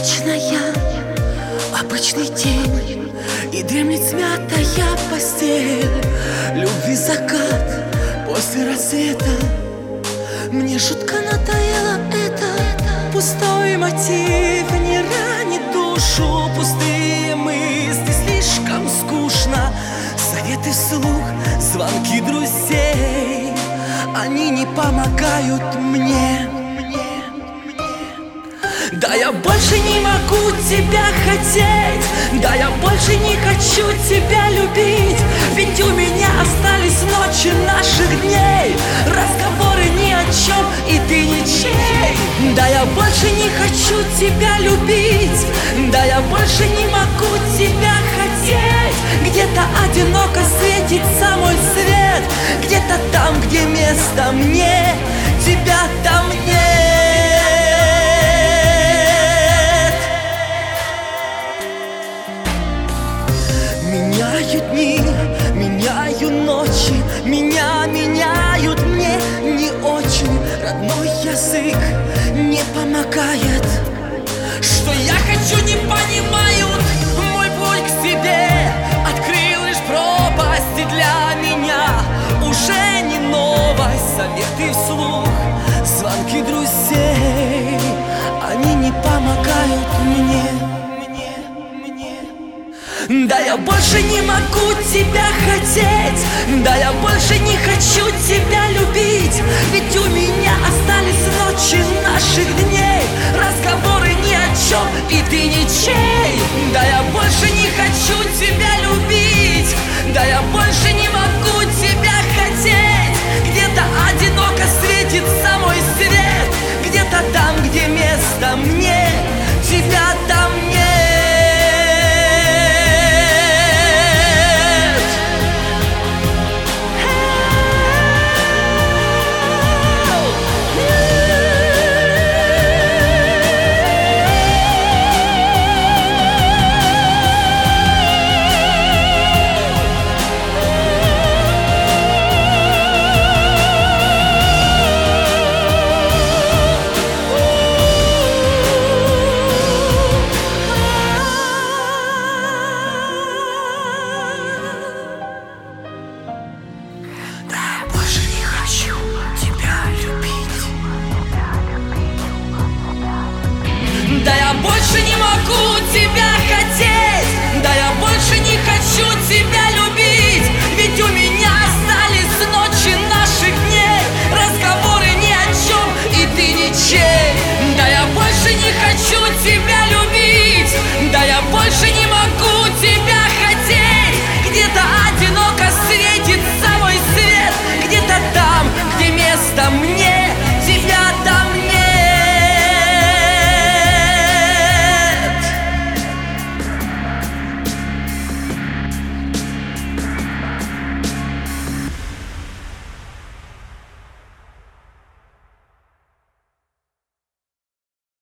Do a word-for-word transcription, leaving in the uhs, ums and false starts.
Обычная, обычный день, и дремлет смятая постель. Любви закат после рассвета. Мне жутко надоело это. Пустой мотив не ранит душу. Пустые мысли, слишком скучно. Советы вслух, звонки друзей, они не помогают мне. Да я больше не могу тебя хотеть, да я больше не хочу тебя любить. Ведь у меня остались ночи наших дней, разговоры ни о чем, и ты ничей. Да я больше не хочу тебя любить, да я больше не могу тебя хотеть. Где-то одиноко светит самой свет, где-то там, где место мне, тебя там нет. Меняют дни, меняю ночи, меня меняют мне не очень. Родной язык не помогает. Что я хочу, не понимают. Мой путь к себе открыл лишь пропасти для меня. Уже не новость, советы вслух, звонки друзей, они не помогают мне. Да я больше не могу тебя хотеть, да я больше не хочу тебя любить. Ведь у меня остались ночи наших дней, разговоры ни о чем, и ты